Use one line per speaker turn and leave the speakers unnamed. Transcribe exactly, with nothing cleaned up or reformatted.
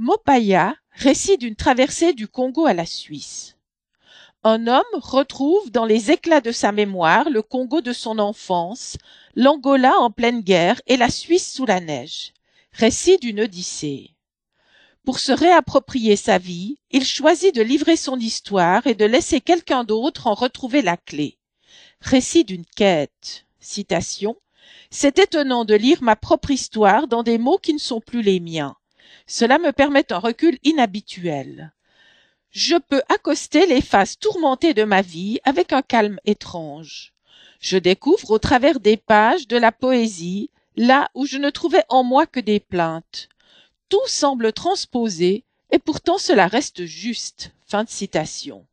Mopaya, récit d'une traversée du Congo à la Suisse. Un homme retrouve dans les éclats de sa mémoire le Congo de son enfance, l'Angola en pleine guerre et la Suisse sous la neige. Récit d'une odyssée. Pour se réapproprier sa vie, il choisit de livrer son histoire et de laisser quelqu'un d'autre en retrouver la clé. Récit d'une quête. Citation. C'est étonnant de lire ma propre histoire dans des mots qui ne sont plus les miens. Cela me permet un recul inhabituel. Je peux accoster les phases tourmentées de ma vie avec un calme étrange. Je découvre au travers des pages de la poésie, là où je ne trouvais en moi que des plaintes. Tout semble transposé, et pourtant cela reste juste. Fin de citation.